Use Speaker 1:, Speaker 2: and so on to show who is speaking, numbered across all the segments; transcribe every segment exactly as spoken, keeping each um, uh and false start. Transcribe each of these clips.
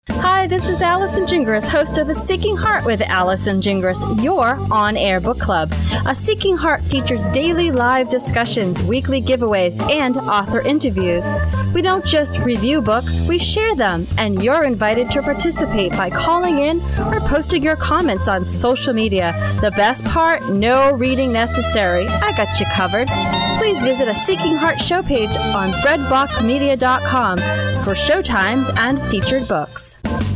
Speaker 1: Hi, this is Allison Gingras, host of A Seeking Heart with Allison Gingras, your on-air book club. A Seeking Heart features daily live discussions, weekly giveaways, and author interviews. We don't just review books, we share them, and you're invited to participate by calling in or posting your comments on social media. The best part, no reading necessary. I got you covered. Please visit A Seeking Heart show page on bread box media dot com for showtimes and featured books.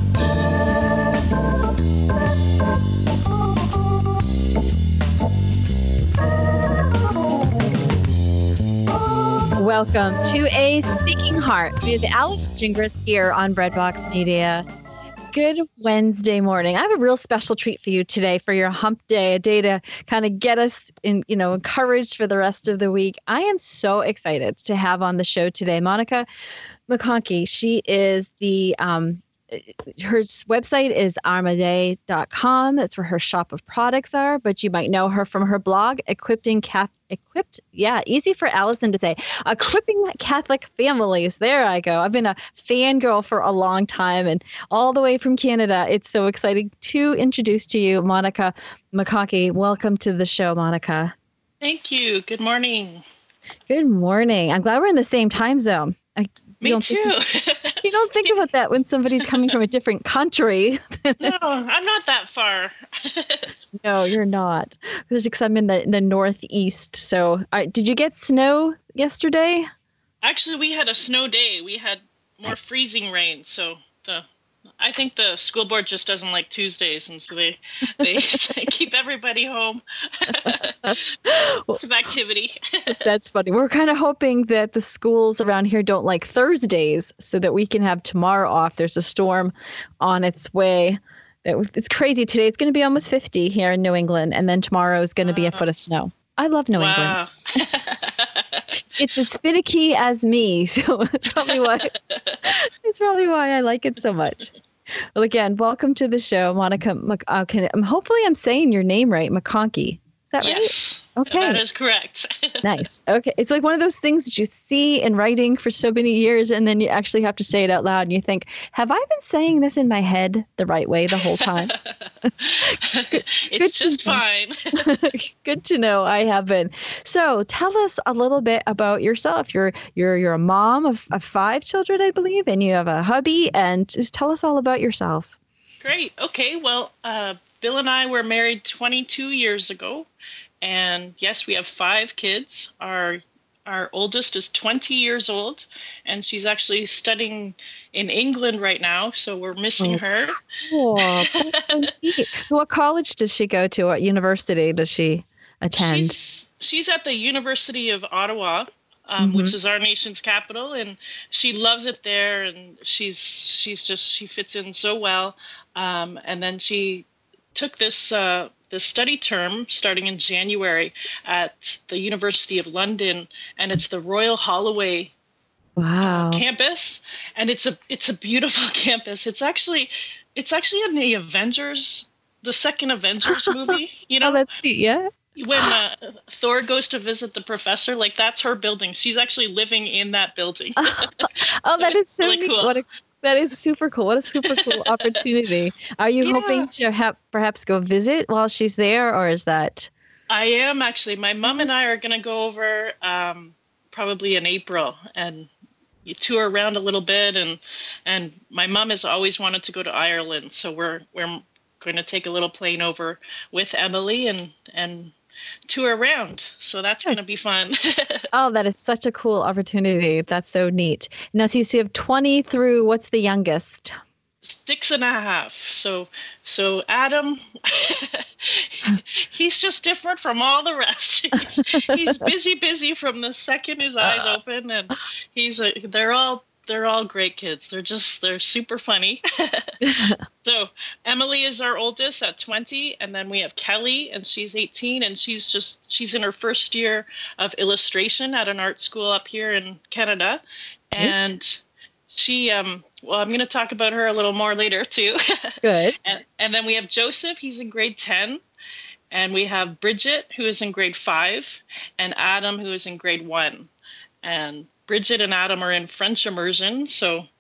Speaker 1: Welcome to A Seeking Heart with Alice Gingras here on Breadbox Media. Good Wednesday morning. I have a real special treat for you today for your hump day, a day to kind of get us in, you know, encouraged for the rest of the week. I am so excited to have on the show today Monica McConkey. She is the um, her website is armaday dot com. That's where her shop of products are, but you might know her from her blog, Equipping Catholic Equipped, yeah, easy for Allison to say. Equipping Catholic Families. There I go. I've been a fangirl for a long time and all the way from Canada. It's so exciting to introduce to you Monica McConkey. Welcome to the show, Monica.
Speaker 2: Thank you. Good morning.
Speaker 1: Good morning. I'm glad we're in the same time zone. I,
Speaker 2: Me
Speaker 1: you
Speaker 2: too.
Speaker 1: Think, you don't think about that when somebody's coming from a different country.
Speaker 2: No, I'm not that far.
Speaker 1: No, you're not. Because I'm in the, the northeast. So uh, did you get snow yesterday?
Speaker 2: Actually, we had a snow day. We had more nice. freezing rain. So the I think the school board just doesn't like Tuesdays. And so they, they keep everybody home. Some activity.
Speaker 1: That's funny. We're kind of hoping that the schools around here don't like Thursdays so that we can have tomorrow off. There's a storm on its way. It's crazy. Today it's going to be almost fifty here in New England, and then tomorrow is going to be a foot of snow. I love New
Speaker 2: wow.
Speaker 1: England. It's as finicky as me, so it's probably why it's probably why I like it so much. Well, again, welcome to the show, Monica. Uh, can, um, hopefully, I'm saying your name right, McConkey. Is that right?
Speaker 2: Yes.
Speaker 1: Okay.
Speaker 2: That is correct.
Speaker 1: Nice. Okay. It's like one of those things that you see in writing for so many years, and then you actually have to say it out loud, and you think, have I been saying this in my head the right way the whole time?
Speaker 2: Good, it's just fine.
Speaker 1: Good to know I have been. So tell us a little bit about yourself. You're you're you're a mom of, of five children, I believe, and you have a hubby, and just tell us all about yourself.
Speaker 2: Great. Okay. Well, uh, Bill and I were married twenty-two years ago. And yes, we have five kids. Our our oldest is twenty years old, and she's actually studying in England right now, so we're missing oh, her.
Speaker 1: Cool. That's so neat. What college does she go to? What university does she attend?
Speaker 2: She's, she's at the University of Ottawa, um, mm-hmm. which is our nation's capital, and she loves it there, and she's she's just she fits in so well. Um, and then she took this uh, this study term starting in January at the University of London, and it's the Royal Holloway
Speaker 1: wow.
Speaker 2: uh, campus, and it's a it's a beautiful campus. It's actually it's actually in the Avengers, the second Avengers movie. You know,
Speaker 1: oh, that's yeah.
Speaker 2: When uh, Thor goes to visit the professor, like that's her building. She's actually living in that building.
Speaker 1: Oh, that is so
Speaker 2: really
Speaker 1: neat.
Speaker 2: cool.
Speaker 1: What a That is super cool. What a super cool opportunity. Are you
Speaker 2: yeah.
Speaker 1: hoping to have perhaps go visit while she's there, or is that?
Speaker 2: I am actually. My mom and I are going to go over um, probably in April and you tour around a little bit. And and my mom has always wanted to go to Ireland, so we're we're going to take a little plane over with Emily and and tour around. So that's going to be fun.
Speaker 1: Oh, that is such a cool opportunity. That's so neat. Now, so you have twenty through, what's the youngest?
Speaker 2: Six and a half. So, so Adam, he's just different from all the rest. He's, he's busy, busy from the second his eyes open, and he's a, they're all, they're all great kids. They're just, they're super funny. So Emily is our oldest at twenty, and then we have Kelly, and she's eighteen, and she's just, she's in her first year of illustration at an art school up here in Canada. And right. she, um, well, I'm going to talk about her a little more later too.
Speaker 1: Good.
Speaker 2: and, and then we have Joseph, he's in grade ten. And we have Bridget, who is in grade five, and Adam, who is in grade one. And Bridget and Adam are in French immersion, so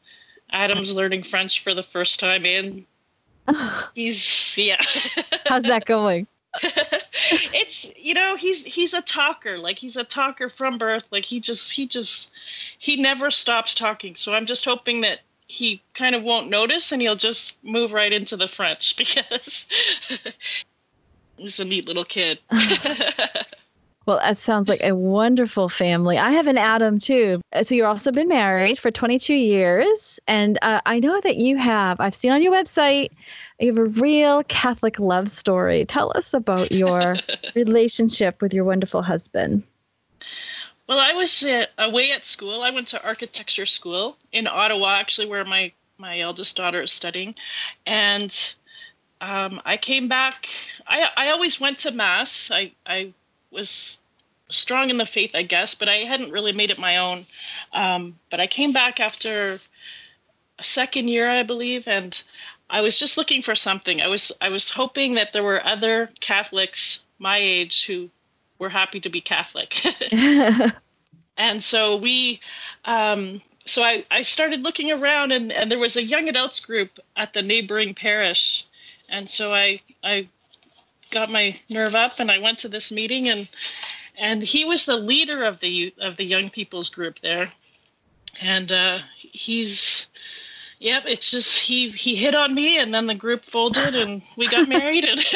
Speaker 2: Adam's learning French for the first time, and he's yeah.
Speaker 1: How's that going?
Speaker 2: It's, you know, he's he's a talker. Like, he's a talker from birth. Like, he just he just he never stops talking. So I'm just hoping that he kind of won't notice and he'll just move right into the French, because he's a neat little kid.
Speaker 1: Well, that sounds like a wonderful family. I have an Adam too. So you've also been married for twenty-two years. And uh, I know that you have, I've seen on your website, you have a real Catholic love story. Tell us about your relationship with your wonderful husband.
Speaker 2: Well, I was uh, away at school. I went to architecture school in Ottawa, actually, where my, my eldest daughter is studying. And um, I came back. I, I always went to Mass. I, I was strong in the faith, I guess, but I hadn't really made it my own. Um, but I came back after a second year, I believe, and I was just looking for something. I was I was hoping that there were other Catholics my age who were happy to be Catholic. And so we, um, so I, I started looking around, and, and there was a young adults group at the neighboring parish. And so I I got my nerve up and I went to this meeting, and and he was the leader of the youth, of the young people's group there. And uh, he's, yep, it's just, he, he hit on me, and then the group folded and we got married, and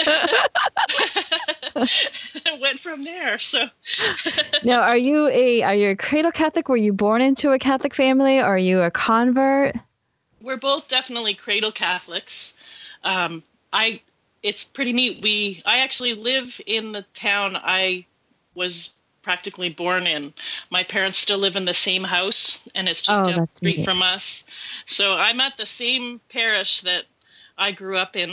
Speaker 2: it went from there. So
Speaker 1: now, are you a, are you a cradle Catholic? Were you born into a Catholic family? Are you a convert?
Speaker 2: We're both definitely cradle Catholics. Um, I, it's pretty neat. We, I actually live in the town I was practically born in. My parents still live in the same house, and it's just
Speaker 1: Oh,
Speaker 2: down the
Speaker 1: that's
Speaker 2: street
Speaker 1: neat.
Speaker 2: from us. So I'm at the same parish that I grew up in.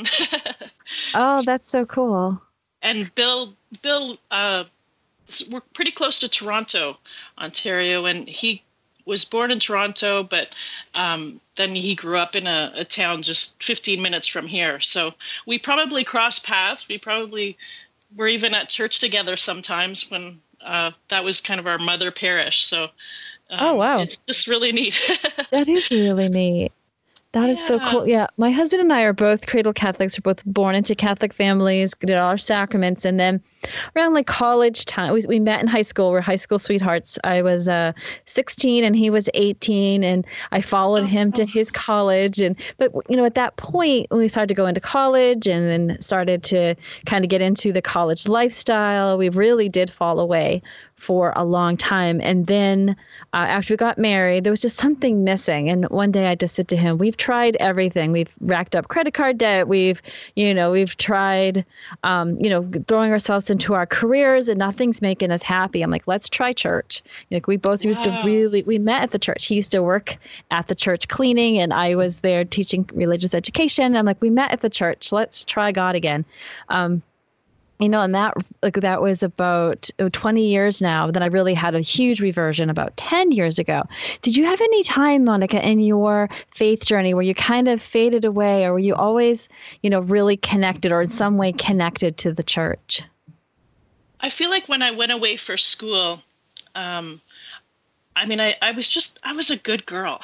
Speaker 1: Oh, that's so cool.
Speaker 2: And Bill, Bill, uh, s- we're pretty close to Toronto, Ontario, and he was born in Toronto, but um, then he grew up in a, a town just fifteen minutes from here. So we probably cross paths. We probably were even at church together sometimes when uh, that was kind of our mother parish. So um,
Speaker 1: Oh, wow.
Speaker 2: it's just really neat.
Speaker 1: That is really neat. That is so
Speaker 2: Yeah.
Speaker 1: cool. Yeah. My husband and I are both cradle Catholics. We're both born into Catholic families, did all our sacraments. And then around like college time, we, we met in high school. We're high school sweethearts. I was uh, sixteen and he was eighteen, and I followed him to his college. And, but, you know, at that point, when we started to go into college and then started to kind of get into the college lifestyle, we really did fall away for a long time. And then uh, after we got married, there was just something missing. And one day I just said to him, we've tried everything. We've racked up credit card debt. We've, you know, we've tried, um, you know, throwing ourselves into our careers, and nothing's making us happy. I'm like, let's try church. Like, we both used to
Speaker 2: Wow.
Speaker 1: really, we met at the church. He used to work at the church cleaning, and I was there teaching religious education. I'm like, we met at the church. Let's try God again. Um, You know, and that like that was about oh, twenty years now. Then I really had a huge reversion about ten years ago. Did you have any time, Monica, in your faith journey where you kind of faded away, or were you always, you know, really connected or in some way connected to the church?
Speaker 2: I feel like when I went away for school, um, I mean, I, I was just, I was a good girl.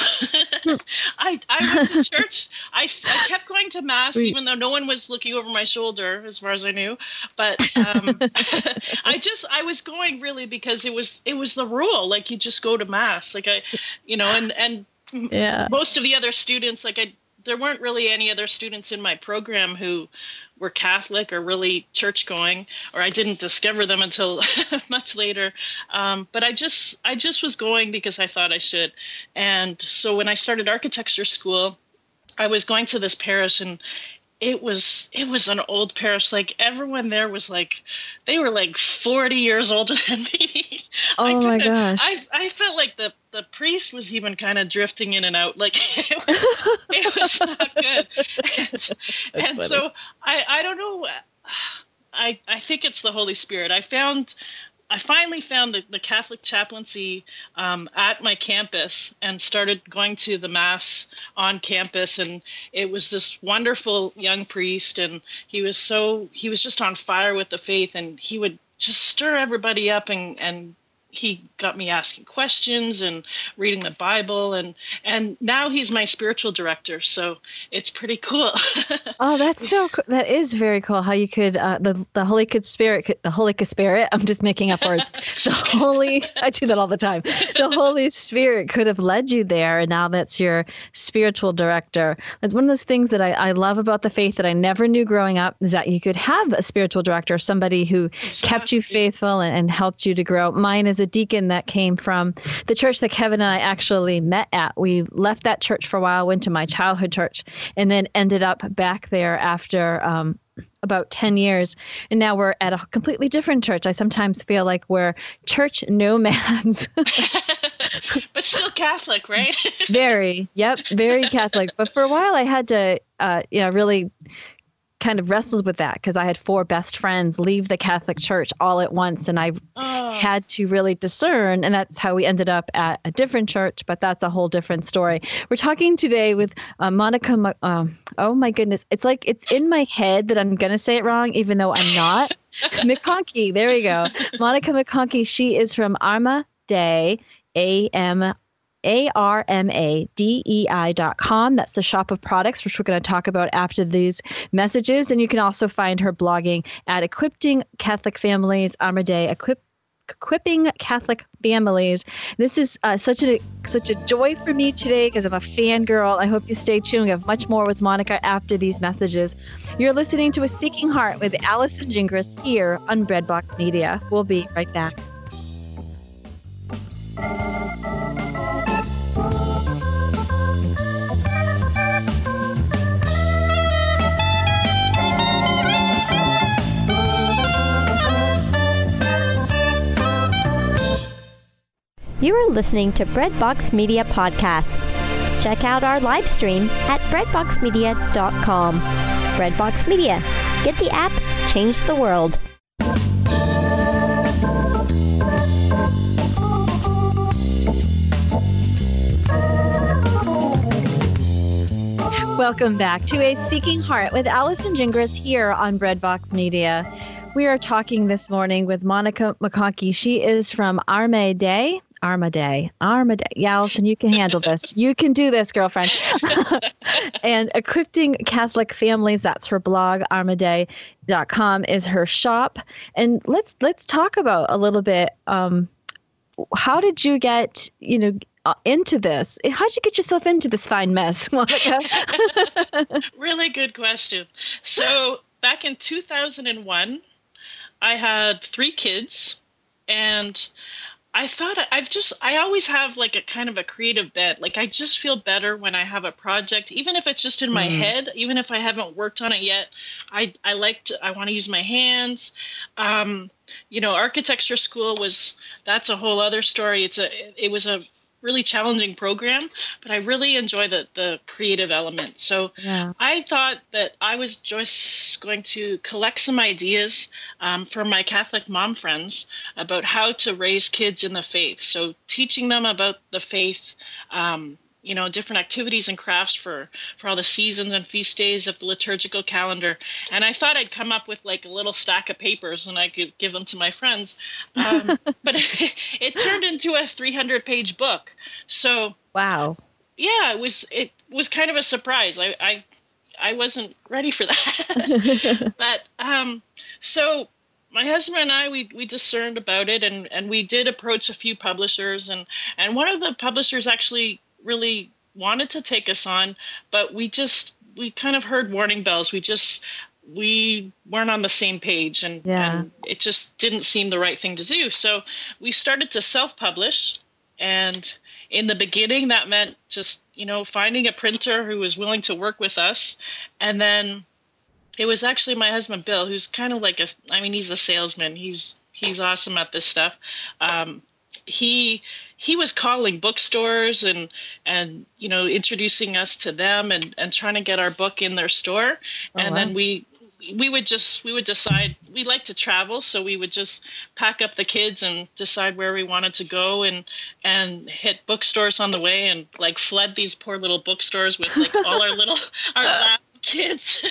Speaker 2: I I went to church. I, I kept going to Mass,
Speaker 1: Sweet.
Speaker 2: even though no one was looking over my shoulder, as far as I knew. But um, I just, I was going really because it was, it was the rule. Like, you just go to Mass. Like, I, you know, and, and
Speaker 1: Yeah.
Speaker 2: most of the other students, like I, there weren't really any other students in my program who were Catholic or really church going, or I didn't discover them until much later. Um, but I just, I just was going because I thought I should. And so when I started architecture school, I was going to this parish, and it was, it was an old parish. Like, everyone there was like, they were like forty years older than me. I
Speaker 1: Oh my
Speaker 2: couldn't-
Speaker 1: gosh.
Speaker 2: I, I felt like the, the priest was even kind of drifting in and out. Like, it was, it was not good. And, and
Speaker 1: funny.
Speaker 2: so I, I don't know. I, I think it's the Holy Spirit. I found, I finally found the, the Catholic chaplaincy um, at my campus and started going to the Mass on campus. And it was this wonderful young priest, and he was so, he was just on fire with the faith, and he would just stir everybody up and, and he got me asking questions and reading the Bible, and and now he's my spiritual director. So it's pretty cool.
Speaker 1: Oh, that's so cool. That is very cool. How you could uh, the the Holy Spirit, could, the Holy Spirit. I'm just making up words. The Holy, I do that all the time. The Holy Spirit could have led you there, and now that's your spiritual director. It's one of those things that I, I love about the faith that I never knew growing up, is that you could have a spiritual director, somebody who exactly. kept you faithful and, and helped you to grow. Mine is a deacon that came from the church that Kevin and I actually met at. We left that church for a while, went to my childhood church, and then ended up back there after um, about ten years. And now we're at a completely different church. I sometimes feel like we're church nomads.
Speaker 2: But still Catholic, right?
Speaker 1: Very. Yep. Very Catholic. But for a while I had to, uh, you know, really kind of wrestled with that, because I had four best friends leave the Catholic Church all at once, and I oh. had to really discern, and that's how we ended up at a different church, but that's a whole different story. We're talking today with uh, Monica, um, oh my goodness, it's like it's in my head that I'm going to say it wrong, even though I'm not. McConkey, there we go. Monica McConkey, she is from Arma Dei, A M A R M A D E I dot com. That's the shop of products, which we're going to talk about after these messages. And you can also find her blogging at Equipping Catholic Families, Arma Dei, Equip, Equipping Catholic Families. This is uh, such a such a joy for me today, because I'm a fangirl. I hope you stay tuned. We have much more with Monica after these messages. You're listening to A Seeking Heart with Allison Gingras here on Breadbox Media. We'll be right back.
Speaker 3: You are listening to Breadbox Media Podcast. Check out our live stream at breadbox media dot com. Breadbox Media. Get the app, change the world.
Speaker 1: Welcome back to A Seeking Heart with Allison Gingras here on Breadbox Media. We are talking this morning with Monica McConkey. She is from Arma Dei. Arma Dei. Arma Dei. Yeah, Allison, you can handle this. You can do this, girlfriend. And Equipping Catholic Families, that's her blog. arma dei dot com is her shop. And let's let's talk about a little bit. Um, how did you get, you know, uh, into this? How'd you get yourself into this fine mess, Monica?
Speaker 2: Really good question. So back in two thousand one, I had three kids, and I thought I've just, I always have like a kind of a creative bent. Like I just feel better when I have a project, even if it's just in my mm. head, even if I haven't worked on it yet. I, I like to, I want to use my hands. Um, you know, architecture school was, that's a whole other story. It's a, it was a really challenging program, but I really enjoy the, the creative element. So yeah. I thought that I was just going to collect some ideas um, from my Catholic mom friends about how to raise kids in the faith. So teaching them about the faith, um, you know, different activities and crafts for, for all the seasons and feast days of the liturgical calendar. And I thought I'd come up with like a little stack of papers and I could give them to my friends. Um, but it, it turned into a three hundred page book. So,
Speaker 1: wow.
Speaker 2: Yeah, it was, it was kind of a surprise. I, I, I wasn't ready for that. But, um, so my husband and I, we, we discerned about it, and, and we did approach a few publishers, and, and one of the publishers actually really wanted to take us on, but we just, we kind of heard warning bells. We just, we weren't on the same page, and, yeah. and it just didn't seem the right thing to do. So we started to self-publish, and in the beginning that meant just, you know, finding a printer who was willing to work with us. And then it was actually my husband, Bill, who's kind of like a, I mean, he's a salesman. He's, he's awesome at this stuff. Um, he, he was calling bookstores and, and, you know, introducing us to them and, and trying to get our book in their store. Oh, and wow. then we, we would just, we would decide, we like to travel. So we would just pack up the kids and decide where we wanted to go, and, and hit bookstores on the way, and like flood these poor little bookstores with like all our little, our lab kids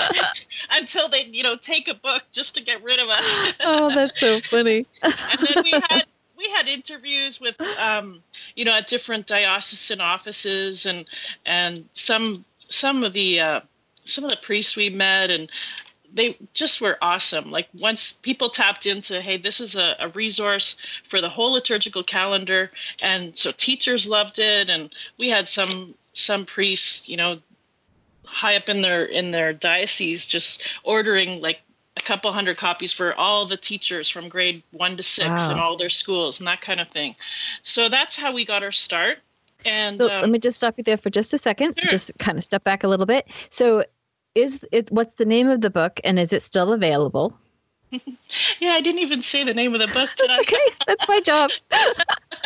Speaker 2: until they, you know, take a book just to get rid of us.
Speaker 1: Oh, that's so funny.
Speaker 2: And then we had, we had interviews with, um, you know, at different diocesan offices, and and some some of the uh, some of the priests we met, and they just were awesome. Like once people tapped into, hey, this is a, a resource for the whole liturgical calendar, and so teachers loved it, and we had some some priests, you know, high up in their in their diocese, just ordering like a couple hundred copies for all the teachers from grade one to six wow. in all their schools and that kind of thing. So that's how we got our start. And
Speaker 1: so
Speaker 2: um,
Speaker 1: let me just stop you there for just a second.
Speaker 2: Sure.
Speaker 1: Just kind of step back a little bit. So is it, what's the name of the book, and is it still available?
Speaker 2: Yeah, I didn't even say the name of the book. Did
Speaker 1: That's
Speaker 2: I?
Speaker 1: okay. That's my job.
Speaker 2: good,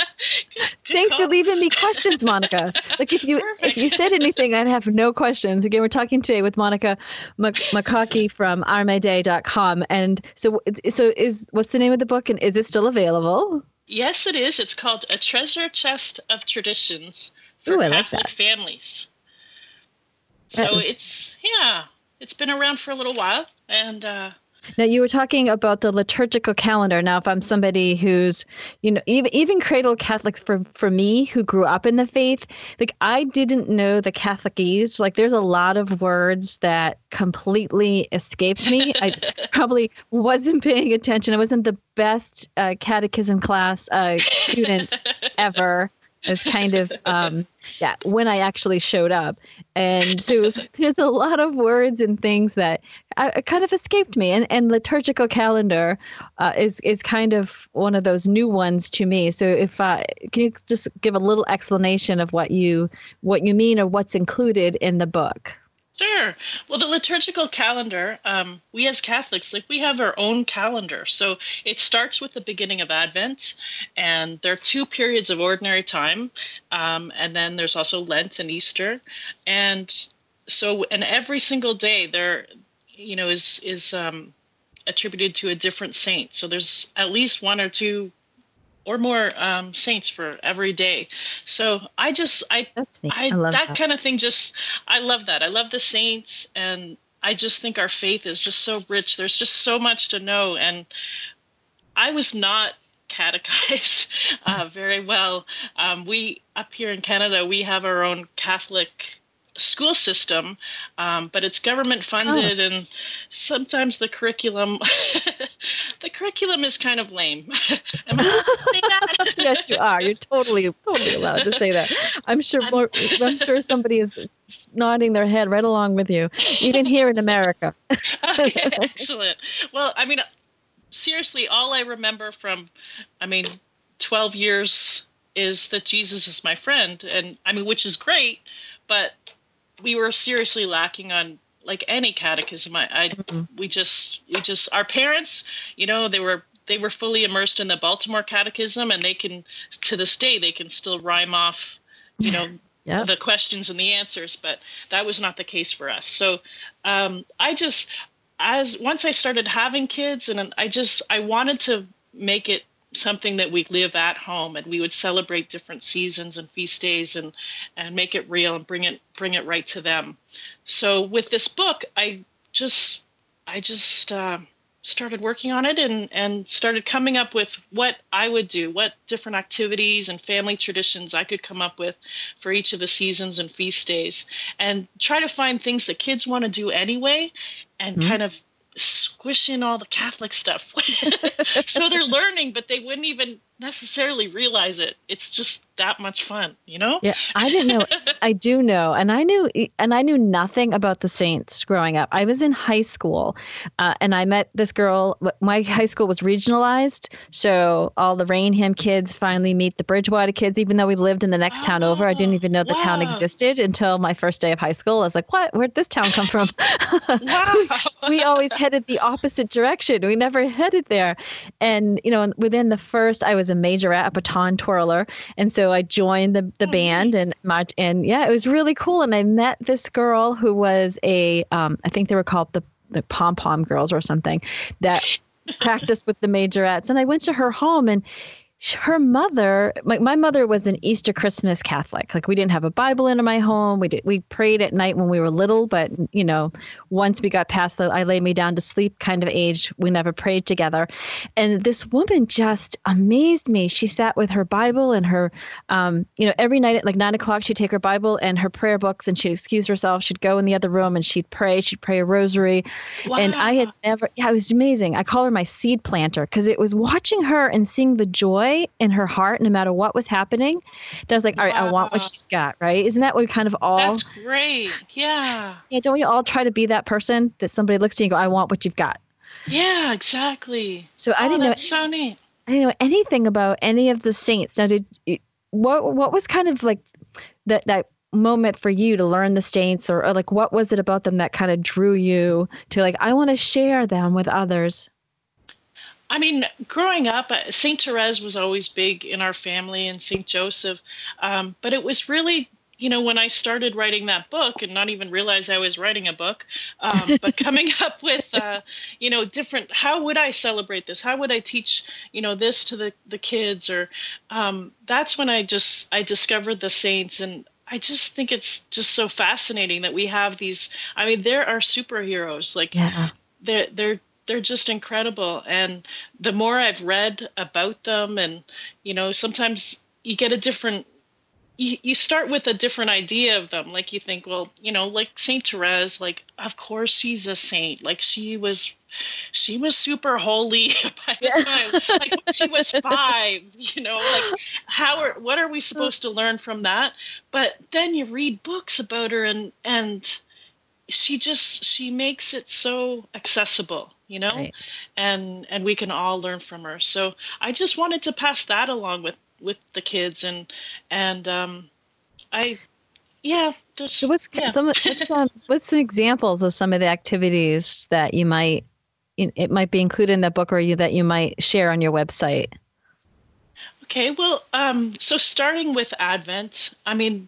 Speaker 2: good
Speaker 1: Thanks
Speaker 2: call.
Speaker 1: for leaving me questions, Monica. Like if you
Speaker 2: Perfect.
Speaker 1: if you said anything, I'd have no questions. Again, we're talking today with Monica McCaughey from our my day dot com. And so, so is what's the name of the book, and is it still available?
Speaker 2: Yes, it is. It's called A Treasure Chest of Traditions for
Speaker 1: Ooh, I like
Speaker 2: Catholic
Speaker 1: that.
Speaker 2: Families.
Speaker 1: That
Speaker 2: So
Speaker 1: is-
Speaker 2: it's yeah, it's been around for a little while, and. uh
Speaker 1: Now, you were talking about the liturgical calendar. Now, if I'm somebody who's, you know, even even cradle Catholics, for, for me, who grew up in the faith, like I didn't know the Catholicese. Like there's a lot of words that completely escaped me. I probably wasn't paying attention. I wasn't the best uh, catechism class uh, student ever. It's kind of, um, yeah, when I actually showed up. And so there's a lot of words and things that uh, kind of escaped me. And, and liturgical calendar uh, is, is kind of one of those new ones to me. So if uh, can you just give a little explanation of what you what you mean or what's included in the book?
Speaker 2: Sure. Well, the liturgical calendar, um, we as Catholics, like we have our own calendar. So it starts with the beginning of Advent, and there are two periods of ordinary time. Um, and then there's also Lent and Easter. And so, and every single day there, you know, is, is um, attributed to a different saint. So there's at least one or two or more um, saints for every day. So I just, I,
Speaker 1: That's neat.
Speaker 2: I,
Speaker 1: I love
Speaker 2: that,
Speaker 1: that.
Speaker 2: kind of thing just, I love that. I love the saints, and I just think our faith is just so rich. There's just so much to know. And I was not catechized uh, very well. Um, we, up here in Canada, we have our own Catholic school system, um, but it's government funded, oh. and sometimes the curriculum the curriculum is kind of lame. Am I allowed to say that?
Speaker 1: Yes, you are. You're totally, totally allowed to say that. I'm sure more, I'm sure somebody is nodding their head right along with you, even here in America.
Speaker 2: Okay, excellent. Well, I mean, seriously, all I remember from, I mean, twelve years is that Jesus is my friend, and I mean, which is great, but we were seriously lacking on like any catechism. I, I mm-hmm. we just, we just, our parents, you know, they were, they were fully immersed in the Baltimore Catechism, and they can, to this day, they can still rhyme off, you know, yeah. the questions and the answers, but that was not the case for us. So um, I just, as once I started having kids, and I just, I wanted to make it something that we live at home, and we would celebrate different seasons and feast days, and and make it real and bring it bring it right to them. So with this book, I just I just uh, started working on it, and and started coming up with what I would do, what different activities and family traditions I could come up with for each of the seasons and feast days, and try to find things that kids want to do anyway, and mm-hmm. kind of squish in all the Catholic stuff. So they're learning, but they wouldn't even necessarily realize it. It's just that much fun, you know?
Speaker 1: Yeah, I didn't know. I do know. And I knew, and I knew nothing about the saints growing up. I was in high school uh, and I met this girl. My high school was regionalized. So all the Rainham kids finally meet the Bridgewater kids, even though we lived in the next oh, town over. I didn't even know the wow. town existed until my first day of high school. I was like, what? Where'd this town come from?
Speaker 2: Wow.
Speaker 1: we, we always headed the opposite direction. We never headed there. And, you know, within the first, I was a majorette, a baton twirler. And so I joined the, the band and my, and yeah, it was really cool. And I met this girl who was a, um, I think they were called the, the pom-pom girls or something, that practiced with the majorettes. And I went to her home, and her mother, my, my mother was an Easter Christmas Catholic. Like we didn't have a Bible in my home. We did, we prayed at night when we were little, but you know, once we got past the I lay me down to sleep kind of age, we never prayed together. And this woman just amazed me. She sat with her Bible and her, um, you know, every night at like nine o'clock, she'd take her Bible and her prayer books and she'd excuse herself. She'd go in the other room and she'd pray. She'd pray a rosary. Wow. And I had never, yeah, it was amazing. I call her my seed planter because it was watching her and seeing the joy in her heart, no matter what was happening. That was like, all right, wow. I want what she's got, right? Isn't that what we kind of all...
Speaker 2: That's great. Yeah.
Speaker 1: Yeah. Don't we all try to be that person that somebody looks at you and go, I want what you've got?
Speaker 2: Yeah, exactly.
Speaker 1: So I
Speaker 2: oh,
Speaker 1: didn't know...
Speaker 2: That's so neat.
Speaker 1: I didn't know anything about any of the saints. Now, did what what was kind of like that that moment for you to learn the saints, or, or like what was it about them that kind of drew you to like, I want to share them with others?
Speaker 2: I mean, growing up, Saint Therese was always big in our family, and Saint Joseph. Um, but it was really, you know, when I started writing that book and not even realize I was writing a book, um, but coming up with, uh, you know, different, how would I celebrate this? How would I teach, you know, this to the, the kids? Or um, that's when I just, I discovered the saints. And I just think it's just so fascinating that we have these, I mean, there are superheroes, like yeah. they're, they're, they're just incredible. And the more I've read about them, and, you know, sometimes you get a different, you, you start with a different idea of them. Like you think, well, you know, like Saint Therese, like, of course she's a saint. Like she was, she was super holy by the time, like when she was five, you know, like how are, what are we supposed to learn from that? But then you read books about her, and, and she just, she makes it so accessible. You know, right. and and we can all learn from her. So I just wanted to pass that along with, with the kids, and and um, I, yeah. Just,
Speaker 1: so what's
Speaker 2: yeah.
Speaker 1: some what's some what's some examples of some of the activities that you might it might be included in the book, or you that you might share on your website?
Speaker 2: Okay, well, um, so starting with Advent, I mean,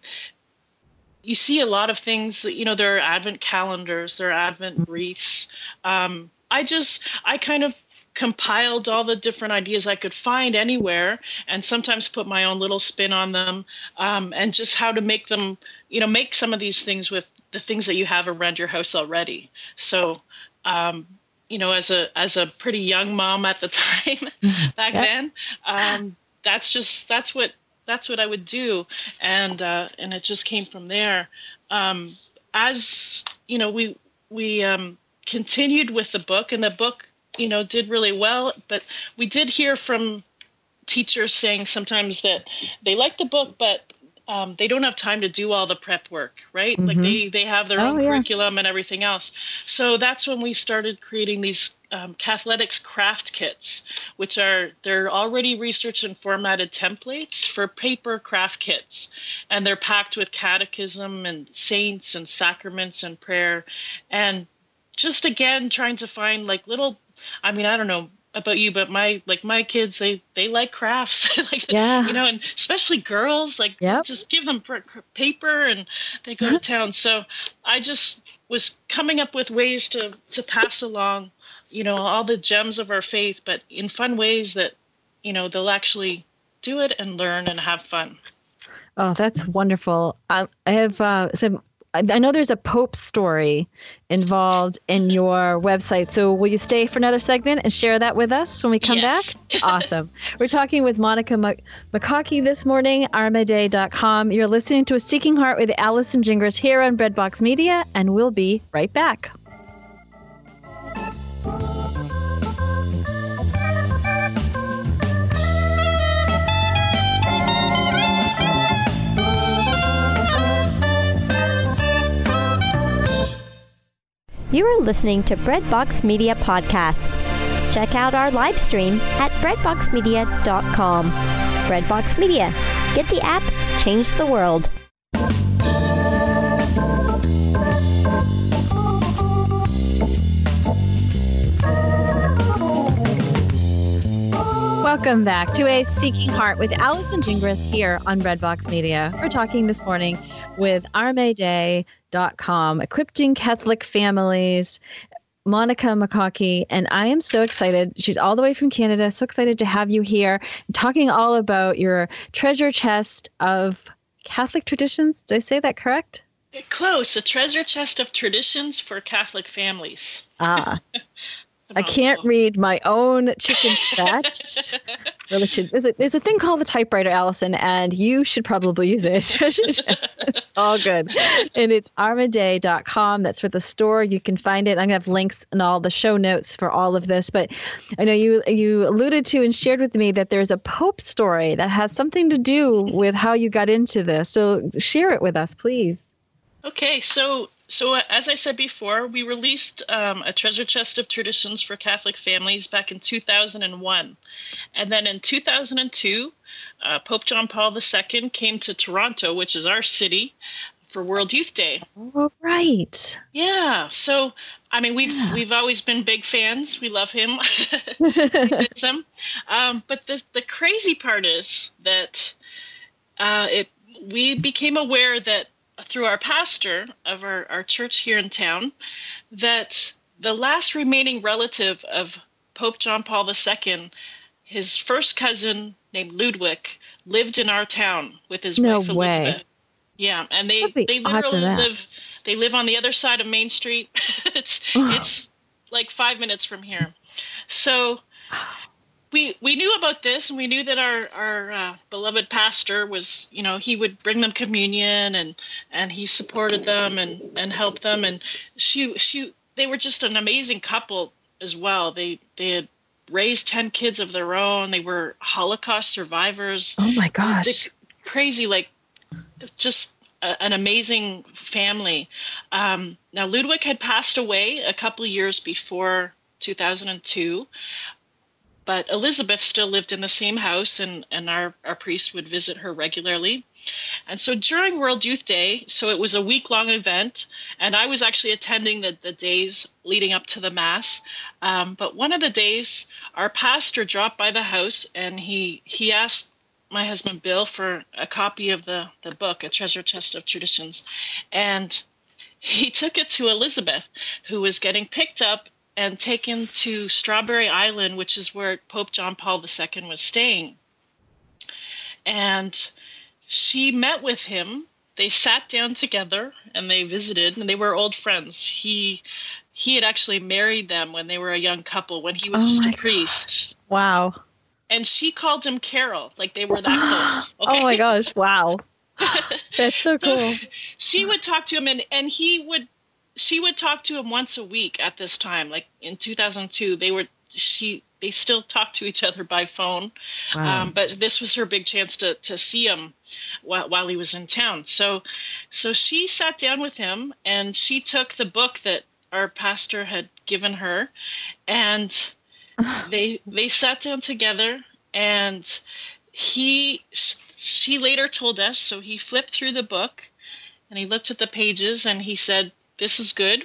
Speaker 2: you see a lot of things that, you know, there are Advent calendars, there are Advent wreaths. Um, I just, I kind of compiled all the different ideas I could find anywhere, and sometimes put my own little spin on them, um, and just how to make them, you know, make some of these things with the things that you have around your house already. So, um, you know, as a as a pretty young mom at the time back yeah. then, um, that's just, that's what, that's what I would do. And, uh, and it just came from there. Um, as, you know, we, we, um, continued with the book, and the book, you know, did really well, but we did hear from teachers saying sometimes that they like the book, but um, they don't have time to do all the prep work, right? Mm-hmm. Like they, they have their oh, own yeah. curriculum and everything else. So that's when we started creating these um, Cathletics craft kits, which are, they're already researched and formatted templates for paper craft kits. And they're packed with catechism and saints and sacraments and prayer. And just again, trying to find like little, I mean, I don't know about you, but my, like my kids, they, they like crafts, like, yeah. you know, and especially girls, like yep. just give them paper and they go to town. So I just was coming up with ways to, to pass along, you know, all the gems of our faith, but in fun ways that, you know, they'll actually do it and learn and have fun.
Speaker 1: Oh, that's wonderful. I, I have uh, some, I know there's a Pope story involved in your website. So will you stay for another segment and share that with us when we come
Speaker 2: yes.
Speaker 1: back? Awesome. We're talking with Monica McCaughey this morning, armaday dot com. You're listening to A Seeking Heart with Allison Gingras here on Breadbox Media, and we'll be right back.
Speaker 3: You are listening to Breadbox Media Podcast. Check out our live stream at breadbox media dot com. Breadbox Media. Get the app, change the world.
Speaker 1: Welcome back to A Seeking Heart with Allison Gingras here on Breadbox Media. We're talking this morning with armaday dot com, equipping Catholic families Monica McConkey, and I am so excited. She's all the way from Canada. So excited to have you here, talking all about your treasure chest of Catholic traditions. Did I say that correct?
Speaker 2: Close. A treasure chest of traditions for Catholic families.
Speaker 1: Ah. I can't read my own chicken scratch. Really should. There's a, there's a thing called the typewriter, Allison, and you should probably use it. It's all good. And it's armaday dot com. That's for the store. You can find it. I'm going to have links in all the show notes for all of this. But I know you you alluded to and shared with me that there's a Pope story that has something to do with how you got into this. So share it with us, please.
Speaker 2: Okay, so so uh, as I said before, we released um, a treasure chest of traditions for Catholic families back in two thousand one. And then in two thousand two, uh, Pope John Paul the Second came to Toronto, which is our city, for World Youth Day.
Speaker 1: Oh, right.
Speaker 2: Yeah. So, I mean, we've yeah. we've always been big fans. We love him. we miss him. Um, but the, the crazy part is that uh, it we became aware that through our pastor of our, our church here in town, that the last remaining relative of Pope John Paul the Second, his first cousin named Ludwig, lived in our town with his
Speaker 1: no
Speaker 2: wife
Speaker 1: way.
Speaker 2: Elizabeth. Yeah, and they, they literally live they live on the other side of Main Street. it's
Speaker 1: oh.
Speaker 2: it's like five minutes from here. So We we knew about this, and we knew that our our uh, beloved pastor was, you know, he would bring them communion, and and he supported them and and helped them, and she she they were just an amazing couple as well. They they had raised ten kids of their own. They were Holocaust survivors.
Speaker 1: Oh my gosh!
Speaker 2: They, crazy, like just a, an amazing family. Um, now Ludwig had passed away a couple of years before two thousand two. But Elizabeth still lived in the same house, and, and our, our priest would visit her regularly. And so during World Youth Day, so it was a week-long event, and I was actually attending the, the days leading up to the Mass. Um, but one of the days, our pastor dropped by the house, and he he asked my husband Bill for a copy of the, the book, A Treasure Chest of Traditions. And he took it to Elizabeth, who was getting picked up and taken to Strawberry Island, which is where Pope John Paul the Second was staying. And she met with him. They sat down together and they visited, and they were old friends. He he had actually married them when they were a young couple, when he was
Speaker 1: oh
Speaker 2: just a
Speaker 1: gosh.
Speaker 2: priest.
Speaker 1: Wow.
Speaker 2: And she called him Carol, like they were that close. Okay?
Speaker 1: Oh my gosh, wow. That's so cool.
Speaker 2: So she would talk to him, and, and he would She would talk to him once a week at this time. Like in two thousand two, they were she they still talked to each other by phone.
Speaker 1: Wow.
Speaker 2: Um, but this was her big chance to to see him while while he was in town. So so she sat down with him, and she took the book that our pastor had given her, and they they sat down together, and he she later told us, so he flipped through the book and he looked at the pages and he said, "This is good."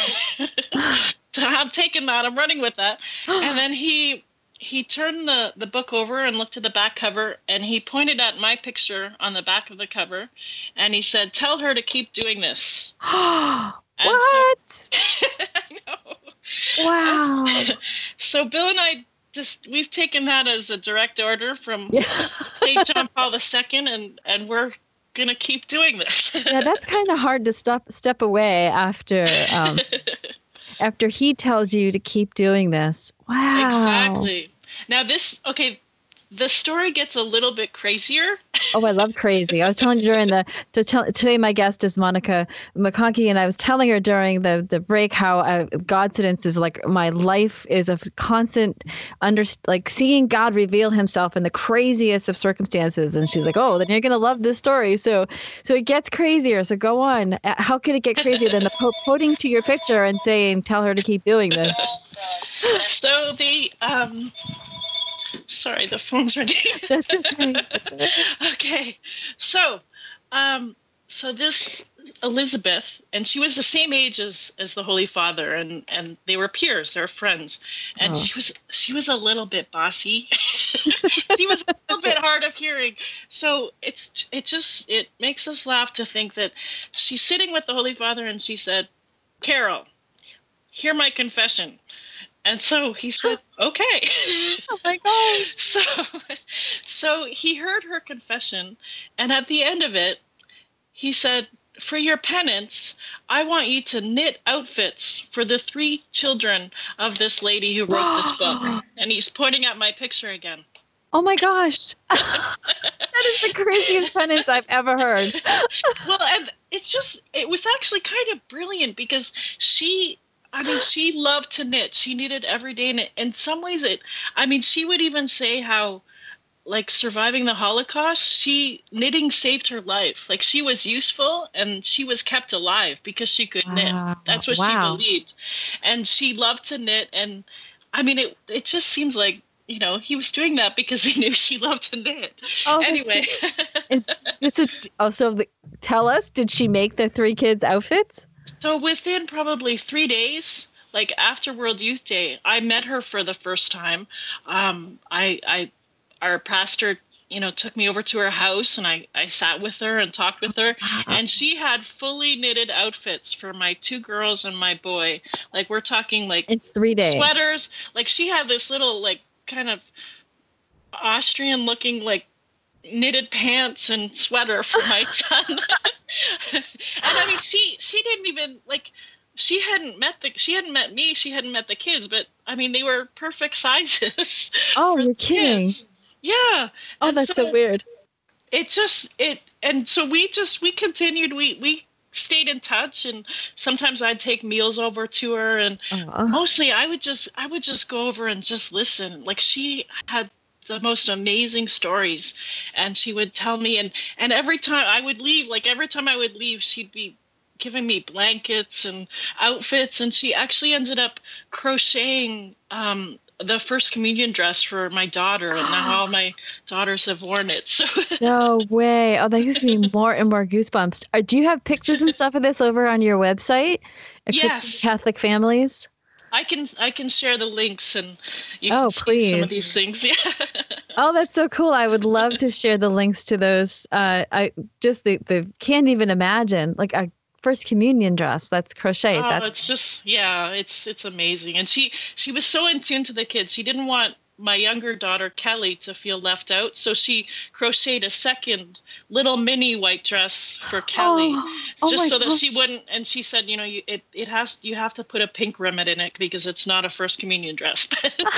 Speaker 2: I'm taking that. I'm running with that. And then he he turned the, the book over and looked at the back cover, and he pointed at my picture on the back of the cover, and he said, "Tell her to keep doing this."
Speaker 1: What?
Speaker 2: So, I know.
Speaker 1: Wow.
Speaker 2: So Bill and I just, we've taken that as a direct order from
Speaker 1: Yeah.
Speaker 2: Saint John Paul the Second, and, and we're going to keep doing this.
Speaker 1: Yeah, that's kind of hard to stop, step away after um, after he tells you to keep doing this. Wow.
Speaker 2: Exactly. Now this, okay, the story gets a little bit crazier.
Speaker 1: Oh, I love crazy. I was telling you during the, to tell, today my guest is Monica McConkey, and I was telling her during the, the break how uh, Godsidence is like, my life is a constant, under, like seeing God reveal himself in the craziest of circumstances. And she's like, oh, then you're going to love this story. So, so it gets crazier. So go on. How could it get crazier than the Pope pointing to your picture and saying, tell her to keep doing this?
Speaker 2: So the, um, sorry, the phone's ringing.
Speaker 1: That's okay.
Speaker 2: Okay. So, um, so this Elizabeth, and she was the same age as, as the Holy Father, and, and they were peers, they were friends. And
Speaker 1: Oh.
Speaker 2: she was she was a little bit bossy. She was a little bit hard of hearing. So it's it just it makes us laugh to think that she's sitting with the Holy Father and she said, "Carol, hear my confession. And so he said, okay.
Speaker 1: Oh my gosh.
Speaker 2: So, so he heard her confession. And at the end of it, he said, for your penance, I want you to knit outfits for the three children of this lady who wrote this book. And he's pointing at my picture again.
Speaker 1: Oh my gosh. That is the craziest penance I've ever heard.
Speaker 2: Well, and it's just, it was actually kind of brilliant because she, I mean, she loved to knit. She knitted every day. And in some ways it, I mean, she would even say how, like, surviving the Holocaust, she knitting saved her life. Like, she was useful and she was kept alive because she could knit.
Speaker 1: Wow.
Speaker 2: That's what
Speaker 1: Wow.
Speaker 2: she believed. And she loved to knit. And I mean, it, it just seems like, you know, he was doing that because he knew she loved to knit.
Speaker 1: Oh,
Speaker 2: anyway.
Speaker 1: It's just a, oh, so the, tell us, did she make the three kids outfits?
Speaker 2: So within probably three days, like after World Youth Day, I met her for the first time. Um, I, I, our pastor, you know, took me over to her house and I, I sat with her and talked with her. And she had fully knitted outfits for my two girls and my boy. Like, we're talking like
Speaker 1: In three days.
Speaker 2: sweaters. Like, she had this little, like, kind of Austrian looking, like, knitted pants and sweater for my son. And I mean, she she didn't even, like, she hadn't met the she hadn't met me, she hadn't met the kids, but I mean, they were perfect sizes.
Speaker 1: Oh,
Speaker 2: for
Speaker 1: you're
Speaker 2: the
Speaker 1: kidding.
Speaker 2: kids. Yeah.
Speaker 1: Oh,
Speaker 2: And
Speaker 1: that's so weird.
Speaker 2: It just it and so we just we continued we we stayed in touch, and sometimes I'd take meals over to her, and
Speaker 1: Uh,
Speaker 2: mostly I would just I would just go over and just listen. Like, she had the most amazing stories, and she would tell me, and and every time I would leave, like every time I would leave, she'd be giving me blankets and outfits, and she actually ended up crocheting um the first communion dress for my daughter, and now all my daughters have worn it. So
Speaker 1: no way. Oh, that gives me more and more goosebumps. Uh, do you have pictures and stuff of this over on your website? Equipping
Speaker 2: Yes.
Speaker 1: Catholic Families?
Speaker 2: I can I can share the links, and you
Speaker 1: Oh,
Speaker 2: can see some of
Speaker 1: please.
Speaker 2: these things. Yeah.
Speaker 1: Oh, that's so cool. I would love to share the links to those. Uh, I just the, the can't even imagine, like a first communion dress that's crocheted.
Speaker 2: Oh,
Speaker 1: That's
Speaker 2: it's just, yeah, it's it's amazing. And she she was so in tune to the kids. She didn't want my younger daughter Kelly to feel left out, so she crocheted a second little mini white dress for Kelly,
Speaker 1: Oh, oh
Speaker 2: just
Speaker 1: my
Speaker 2: so that she
Speaker 1: gosh.
Speaker 2: wouldn't. And she said, you know, you, it it has you have to put a pink ribbon in it because it's not a first communion dress.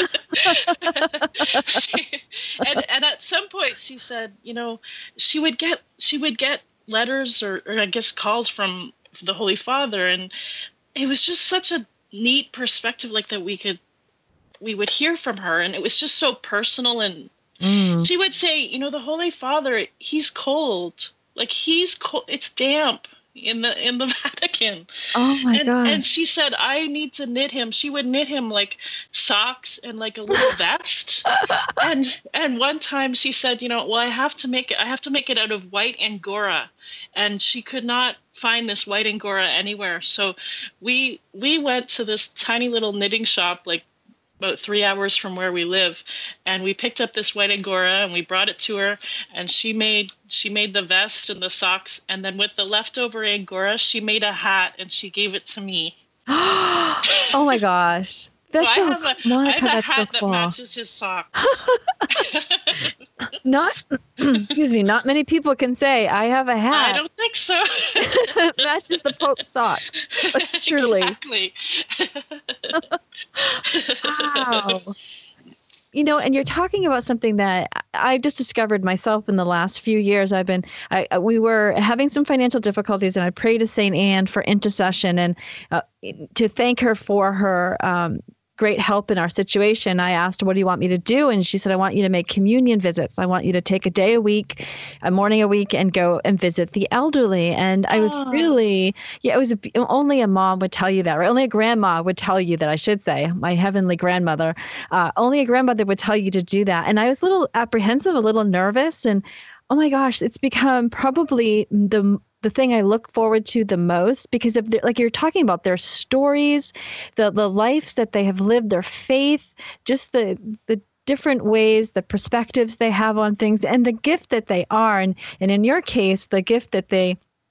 Speaker 2: She- and and at some point she said, you know, she would get she would get letters or, or I guess calls from the Holy Father, and it was just such a neat perspective, like that we could we would hear from her, and it was just so personal. And
Speaker 1: Mm.
Speaker 2: she would say, you know, the Holy Father, he's cold, like he's cold, it's damp in the in the Vatican.
Speaker 1: Oh my
Speaker 2: and,
Speaker 1: gosh.
Speaker 2: and she said, I need to knit him. She would knit him like socks and like a little vest. And and one time she said, you know, well, I have to make it. I have to make it out of white Angora, and she could not find this white Angora anywhere. So we we went to this tiny little knitting shop, like about three hours from where we live, and we picked up this white Angora and we brought it to her, and she made she made the vest and the socks, and then with the leftover Angora she made a hat and she gave it to me.
Speaker 1: Oh my gosh. That's
Speaker 2: So
Speaker 1: so
Speaker 2: I have a,
Speaker 1: Monica,
Speaker 2: I have a
Speaker 1: that's so
Speaker 2: hat
Speaker 1: cool.
Speaker 2: that matches his socks.
Speaker 1: Not excuse me, not many people can say I have a
Speaker 2: I
Speaker 1: hat
Speaker 2: don't think so.
Speaker 1: that matches the Pope's socks. Truly.
Speaker 2: Exactly.
Speaker 1: Wow. You know, and you're talking about something that I just discovered myself in the last few years. I've been, I, we were having some financial difficulties, and I prayed to Saint Anne for intercession and uh, to thank her for her um, great help in our situation. I asked her, what do you want me to do? And she said, I want you to make communion visits. I want you to take a day a week, a morning a week, and go and visit the elderly. And I was
Speaker 2: Oh.
Speaker 1: really, yeah, it was a, only a mom would tell you that, or only a grandma would tell you that, I should say, my heavenly grandmother. Uh, only a grandmother would tell you to do that. And I was a little apprehensive, a little nervous. And oh my gosh, it's become probably the the thing I look forward to the most, because of the, like you're talking about, their stories, the the lives that they have lived, their faith, just the the different ways, the perspectives they have on things, and the gift that they are. And and in your case, the gift that they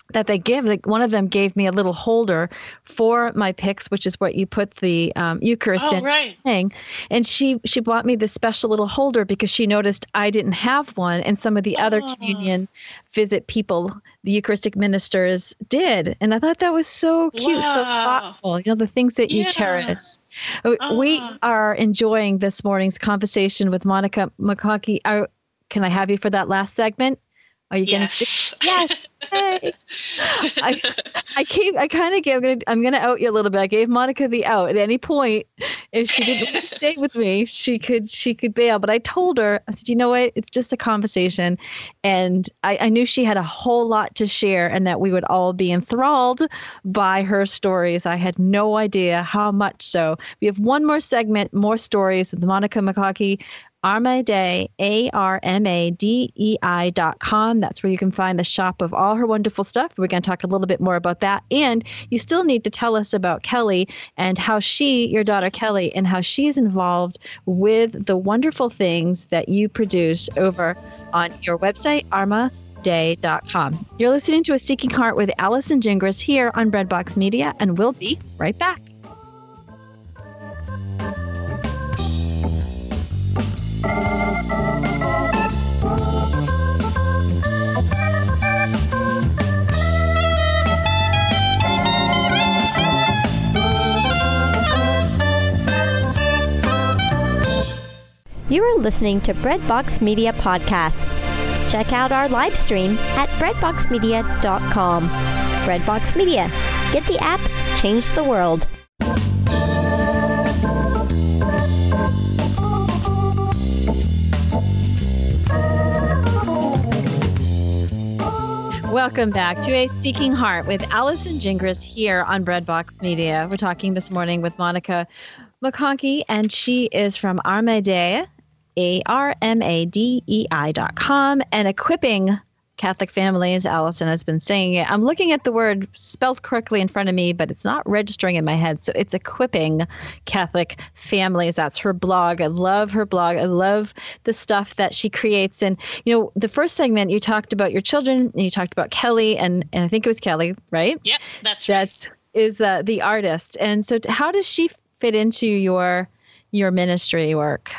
Speaker 1: that they give. Like one of them gave me a little holder for my pyx, which is what you put the um, Eucharist
Speaker 2: oh,
Speaker 1: in.
Speaker 2: Right.
Speaker 1: Thing. And she she bought me this special little holder because she noticed I didn't have one, and some of the oh. other communion visit people, the Eucharistic ministers, did. And I thought that was so cute,
Speaker 2: wow.
Speaker 1: so thoughtful. You know, the things that you
Speaker 2: yeah.
Speaker 1: cherish.
Speaker 2: Uh.
Speaker 1: We are enjoying this morning's conversation with Monica McConkey. Are, can I have you for that last segment? Are you
Speaker 2: yes.
Speaker 1: going to? Yes. Hey. I, I keep. I kind of gave. I'm gonna. I'm gonna out you a little bit. I gave Monica the out. At any point, if she didn't want to stay with me, she could. She could bail. But I told her. I said, you know what? It's just a conversation, and I, I knew she had a whole lot to share, and that we would all be enthralled by her stories. I had no idea how much. So we have one more segment, more stories with Monica McConkey. Armadei, A R M A D E I dot com. That's where you can find the shop of all her wonderful stuff. We're going to talk a little bit more about that. And you still need to tell us about Kelly and how she, your daughter Kelly, and how she's involved with the wonderful things that you produce over on your website, armadei dot com. You're listening to A Seeking Heart with Allison Gingras here on Breadbox Media, and we'll be right back.
Speaker 3: You are listening to Breadbox Media Podcast. Check out our live stream at breadbox media dot com. Breadbox Media. Get the app, change the world.
Speaker 1: Welcome back to A Seeking Heart with Allison Gingras here on Breadbox Media. We're talking this morning with Monica McConkey, and she is from Armadei, A R M A D E I dot com, and equipping Catholic families. Allison has been saying it. I'm looking at the word spelled correctly in front of me, but it's not registering in my head. So it's equipping Catholic families. That's her blog. I love her blog. I love the stuff that she creates. And, you know, the first segment, you talked about your children, and you talked about Kelly, and, and I think it was Kelly, right?
Speaker 2: Yep, that's right.
Speaker 1: That is uh, the artist. And so t- how does she fit into your your ministry work?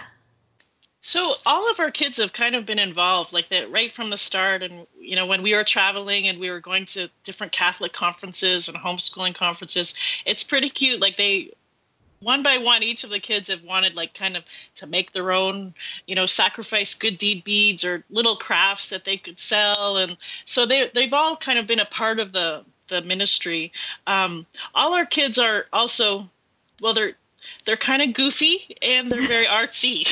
Speaker 2: So all of our kids have kind of been involved like that right from the start. And, you know, when we were traveling and we were going to different Catholic conferences and homeschooling conferences, it's pretty cute. Like they, one by one, each of the kids have wanted like kind of to make their own, you know, sacrifice good deed beads or little crafts that they could sell. And so they, they've all kind of been a part of the, the ministry. Um, all our kids are also, well, they're, They're kind of goofy and they're very artsy.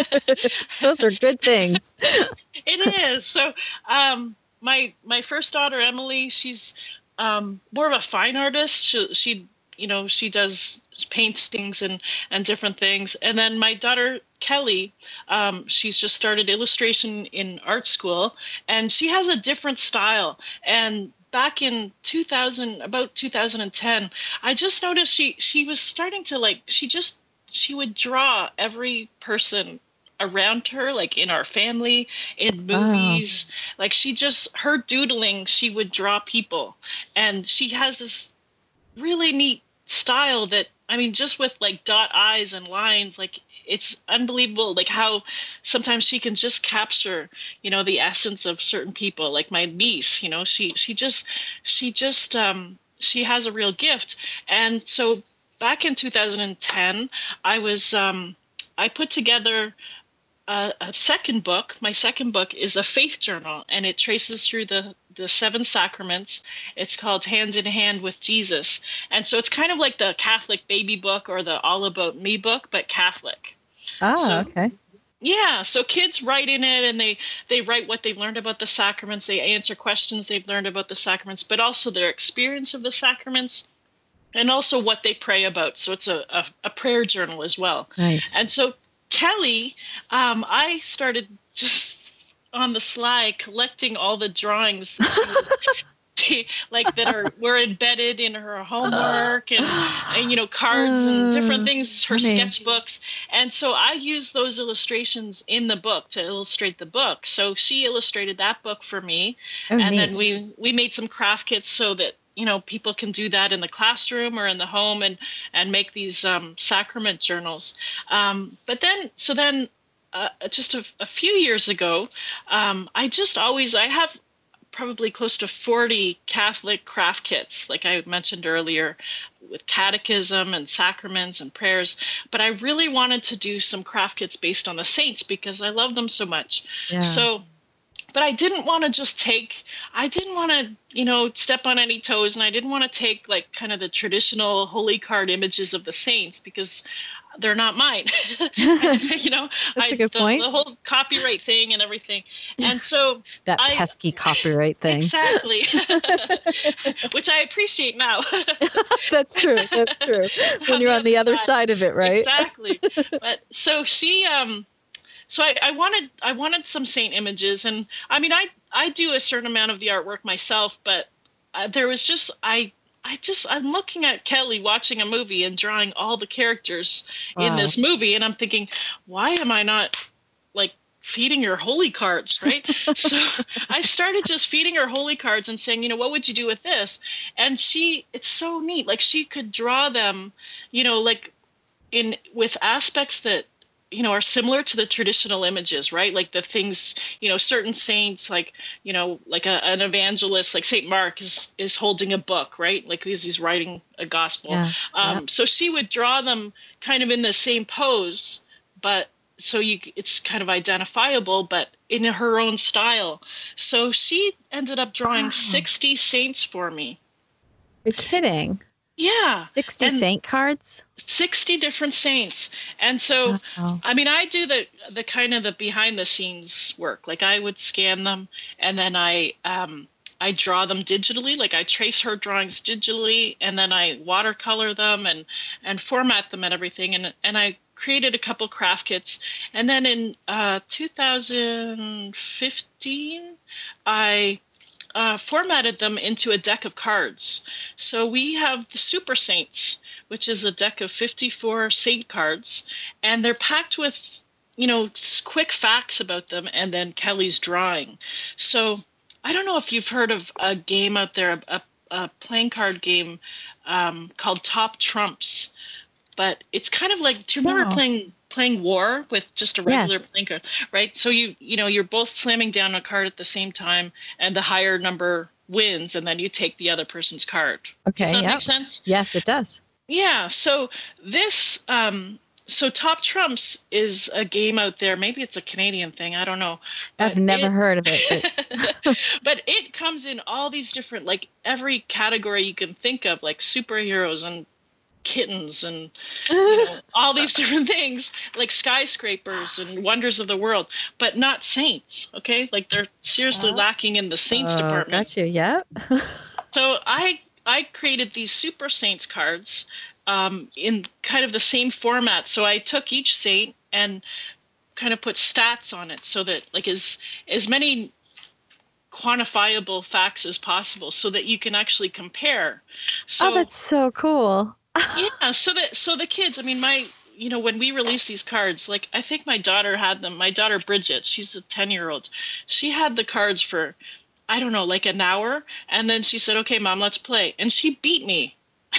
Speaker 1: Those are good things.
Speaker 2: It is. So um, my my first daughter, Emily, she's um, more of a fine artist. She, she, you know, she does paintings and, and different things. And then my daughter, Kelly, um, she's just started illustration in art school, and she has a different style. And back in two thousand, about two thousand ten, I just noticed she, she was starting to like, she just, she would draw every person around her, like in our family, in movies. Wow. Like she just, her doodling, she would draw people. And she has this really neat style that, I mean, just with like dot eyes and lines, like it's unbelievable, like how sometimes she can just capture, you know, the essence of certain people. Like my niece, you know, she she just she just um, she has a real gift. And so back in two thousand ten, I was um, I put together a, a second book. My second book is a faith journal, and it traces through the the seven sacraments. It's called Hand in Hand with Jesus. And so it's kind of like the Catholic baby book or the All About Me book, but Catholic.
Speaker 1: Oh,
Speaker 2: so,
Speaker 1: okay.
Speaker 2: Yeah. So kids write in it, and they, they write what they've learned about the sacraments. They answer questions they've learned about the sacraments, but also their experience of the sacraments and also what they pray about. So it's a, a, a prayer journal as well.
Speaker 1: Nice.
Speaker 2: And so Kelly, um, I started just on the sly collecting all the drawings that she was exactly, like that are were embedded in her homework and, and you know, cards and different things, her
Speaker 1: funny.
Speaker 2: sketchbooks. And so I use those illustrations in the book to illustrate the book. So she illustrated that book for me.
Speaker 1: Oh,
Speaker 2: and
Speaker 1: neat.
Speaker 2: then we, we made some craft kits so that, you know, people can do that in the classroom or in the home and, and make these um, sacrament journals. Um, but then, so then uh, just a, a few years ago, um, I just always, I have probably close to forty Catholic craft kits, like I mentioned earlier, with catechism and sacraments and prayers. But I really wanted to do some craft kits based on the saints because I love them so much.
Speaker 1: Yeah.
Speaker 2: So, but I didn't want to just take, I didn't want to, you know, step on any toes. And I didn't want to take like kind of the traditional holy card images of the saints because they're not mine. you know,
Speaker 1: That's
Speaker 2: I,
Speaker 1: a good
Speaker 2: the,
Speaker 1: point.
Speaker 2: the whole copyright thing and everything. And so
Speaker 1: That
Speaker 2: I,
Speaker 1: pesky copyright thing.
Speaker 2: Exactly. Which I appreciate now.
Speaker 1: That's true. That's true. When
Speaker 2: On
Speaker 1: you're
Speaker 2: the
Speaker 1: on the
Speaker 2: other
Speaker 1: other
Speaker 2: side.
Speaker 1: side of it, right?
Speaker 2: Exactly. But so she, um, so I, I wanted, I wanted some saint images, and I mean, I, I do a certain amount of the artwork myself, but uh, there was just, I, I just, I'm looking at Kelly watching a movie and drawing all the characters in
Speaker 1: Wow.
Speaker 2: this movie, and I'm thinking, why am I not like feeding her holy cards, right? So I started just feeding her holy cards and saying, you know, what would you do with this? And she, it's so neat. Like she could draw them, you know, like in with aspects that, you know, are similar to the traditional images, right? Like the things, you know, certain saints, like, you know, like a, an evangelist, like Saint Mark is, is holding a book, right? Like he's, he's writing a gospel.
Speaker 1: Yeah,
Speaker 2: Um,
Speaker 1: yeah.
Speaker 2: So she would draw them kind of in the same pose, but so you, it's kind of identifiable, but in her own style. So she ended up drawing
Speaker 1: Wow.
Speaker 2: sixty saints for me.
Speaker 1: You're kidding.
Speaker 2: Yeah.
Speaker 1: sixty
Speaker 2: And-
Speaker 1: saint cards?
Speaker 2: sixty different saints. And so,
Speaker 1: Wow.
Speaker 2: I mean, I do the, the kind of the behind the scenes work. Like I would scan them and then I, um, I draw them digitally. Like I trace her drawings digitally and then I watercolor them and, and format them and everything. And, and I created a couple craft kits. And then in uh, two thousand fifteen, I uh, formatted them into a deck of cards. So we have the Super Saints, which is a deck of fifty-four saint cards, and they're packed with, you know, quick facts about them and then Kelly's drawing. So I don't know if you've heard of a game out there, a, a playing card game um, called Top Trumps. But it's kind of like, do you remember
Speaker 1: No.
Speaker 2: playing playing War with just a regular
Speaker 1: Yes.
Speaker 2: playing card, right? So you you know you're both slamming down a card at the same time, and the higher number wins, and then you take the other person's card.
Speaker 1: Okay.
Speaker 2: Does that
Speaker 1: Yep.
Speaker 2: make sense?
Speaker 1: Yes, it does.
Speaker 2: Yeah. So this um so Top Trumps is a game out there. Maybe it's a Canadian thing. I don't know.
Speaker 1: I've
Speaker 2: But
Speaker 1: never
Speaker 2: it's-
Speaker 1: heard of it. But
Speaker 2: but it comes in all these different, like every category you can think of, like superheroes and kittens and you know all these different things, like skyscrapers and wonders of the world, but not saints. Okay, like they're seriously
Speaker 1: Oh.
Speaker 2: lacking in the saints
Speaker 1: Oh,
Speaker 2: department.
Speaker 1: got you. Yep.
Speaker 2: So I I created these super saints cards um, in kind of the same format. So I took each saint and kind of put stats on it, so that like as as many quantifiable facts as possible, so that you can actually compare. So
Speaker 1: Oh, that's so cool.
Speaker 2: yeah, so that so the kids, I mean, my you know when we released these cards, like I think my daughter had them. My daughter Bridget, she's a ten year old. She had the cards for, I don't know, like an hour, and then she said, "Okay, Mom, let's play," and she beat me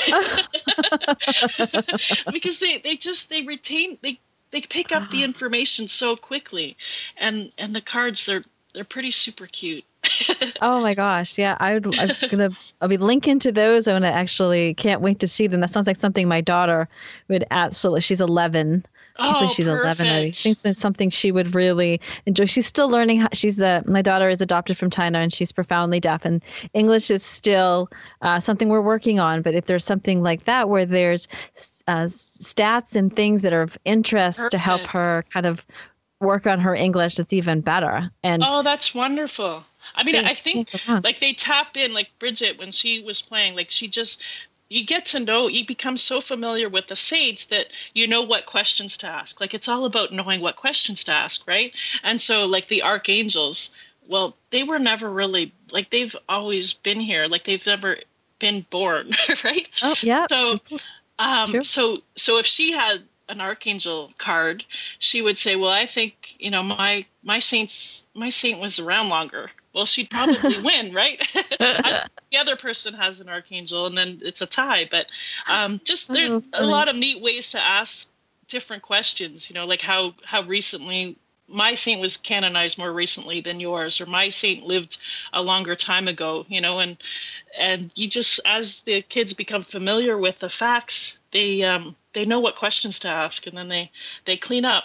Speaker 2: because they they just they retain they they pick up the information so quickly, and and the cards they're they're pretty super cute.
Speaker 1: Oh my gosh. Yeah. I would, I'm going to, I'll be linking to those. I want to actually can't wait to see them. That sounds like something my daughter would absolutely, she's eleven. I can't
Speaker 2: Oh,
Speaker 1: believe she's eleven. I
Speaker 2: perfect.
Speaker 1: think it's something she would really enjoy. She's still learning. How, she's the, my daughter is adopted from China and she's profoundly deaf, and English is still uh, something we're working on. But if there's something like that where there's uh, stats and things that are of interest to help
Speaker 2: Perfect.
Speaker 1: her kind of work on her English, that's even better. And
Speaker 2: Oh, that's wonderful. I mean, I
Speaker 1: Thanks.
Speaker 2: think
Speaker 1: Can't go wrong.
Speaker 2: like they tap in, like Bridget when she was playing, like she just, you get to know, you become so familiar with the saints that you know what questions to ask. Like it's all about knowing what questions to ask, right? And so like the archangels, well, they were never really, like, they've always been here. Like, they've never been born, right?
Speaker 1: Oh, yeah.
Speaker 2: So, um,
Speaker 1: True.
Speaker 2: so, so if she had an archangel card, she would say, well, I think, you know, my, my saints, my saint was around longer. Well, she'd probably win, right? I, the other person has an archangel, and then it's a tie. But um, just there are a lot of neat ways to ask different questions, you know, like how, how recently my saint was canonized more recently than yours, or my saint lived a longer time ago, you know, and, and you just, as the kids become familiar with the facts, they, um, they know what questions to ask, and then they, they clean up.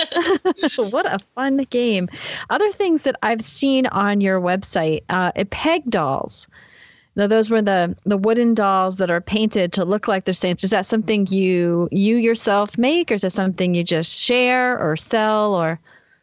Speaker 1: What a fun game. Other things that I've seen on your website, uh, peg dolls. Now, those were the, the wooden dolls that are painted to look like they're saints. Is that something you you yourself make, or is that something you just share or sell? Or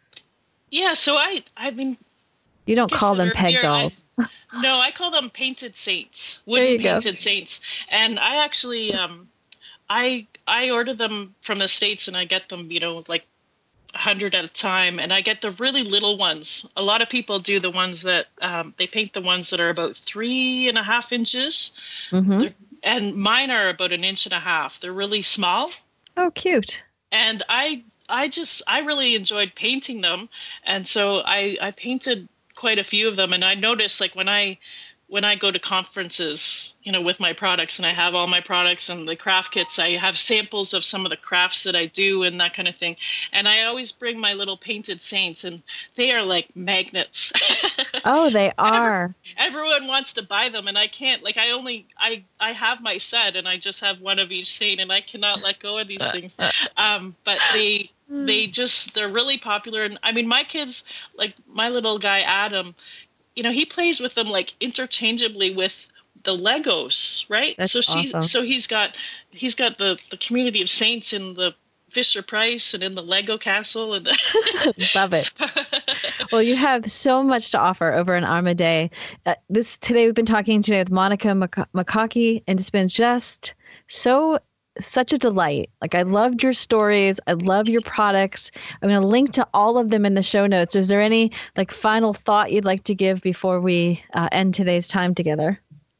Speaker 2: yeah, so I I mean,
Speaker 1: you don't call them peg
Speaker 2: here,
Speaker 1: dolls.
Speaker 2: I, no, I call them painted saints, wooden painted
Speaker 1: go.
Speaker 2: saints, and I actually um, I I order them from the States, and I get them, you know, like a hundred at a time, and I get the really little ones. A lot of people do the ones that um, they paint the ones that are about three and a half inches,
Speaker 1: Mm-hmm.
Speaker 2: and mine are about an inch and a half. They're really small.
Speaker 1: Oh, cute.
Speaker 2: And I I just I really enjoyed painting them, and so I I painted quite a few of them, and I noticed, like, when I when I go to conferences, you know, with my products, and I have all my products and the craft kits, I have samples of some of the crafts that I do and that kind of thing. And I always bring my little painted saints, and they are like magnets.
Speaker 1: Oh, they are.
Speaker 2: Every, everyone wants to buy them, and I can't, like, I only, I, I have my set, and I just have one of each saint, and I cannot let go of these things. Um, but they, they just, they're really popular. And I mean, my kids, like my little guy, Adam, you know, he plays with them like interchangeably with the Legos, right?
Speaker 1: That's
Speaker 2: so she's
Speaker 1: awesome.
Speaker 2: so he's got he's got the, the community of saints in the Fisher Price and in the Lego castle, and
Speaker 1: Love it. Well, you have so much to offer over an Arma Day. Uh, this today we've been talking today with Monica Makaki, and it's been just so such a delight. Like, I loved your stories. I love your products. I'm going to link to all of them in the show notes. Is there any like final thought you'd like to give before we uh, end today's time together?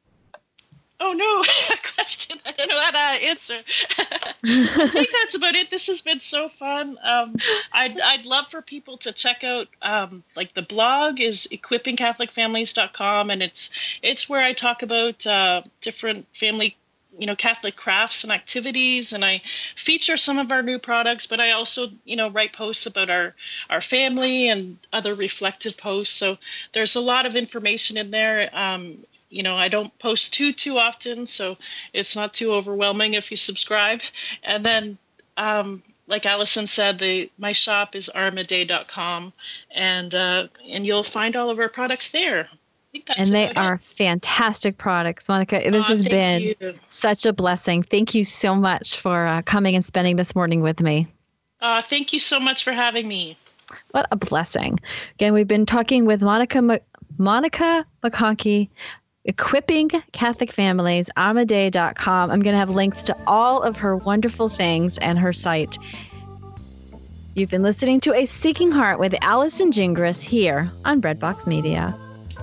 Speaker 2: Oh, no, question. I don't know how to answer. I think that's about it. This has been so fun. Um, I'd, I'd love for people to check out, um, like, the blog is equipping catholic families dot com, and it's it's where I talk about uh, different family, you know, Catholic crafts and activities, and I feature some of our new products, but I also, you know, write posts about our, our family and other reflective posts. So there's a lot of information in there. Um, you know, I don't post too, too often, so it's not too overwhelming if you subscribe. And then, um, like Allison said, the my shop is arma day dot com, and uh, and you'll find all of our products there.
Speaker 1: And they are fantastic products. Monica, this
Speaker 2: Aw,
Speaker 1: has
Speaker 2: thank
Speaker 1: been
Speaker 2: you.
Speaker 1: such a blessing. Thank you so much for uh, coming and spending this morning with me.
Speaker 2: Uh, thank you so much for having me.
Speaker 1: What a blessing. Again, we've been talking with Monica Ma- Monica Makaki, Equipping Catholic Families, arma day dot com. I'm going to have links to all of her wonderful things and her site. You've been listening to A Seeking Heart with Allison Gingras here on Breadbox Media.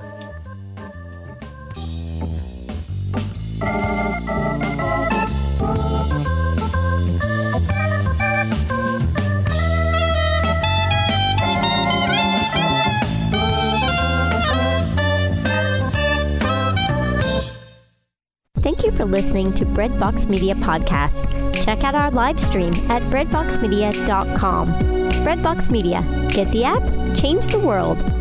Speaker 3: Thank you for listening to Breadbox Media Podcasts. Check out our live stream at breadbox media dot com. Breadbox Media. Get the app, change the world.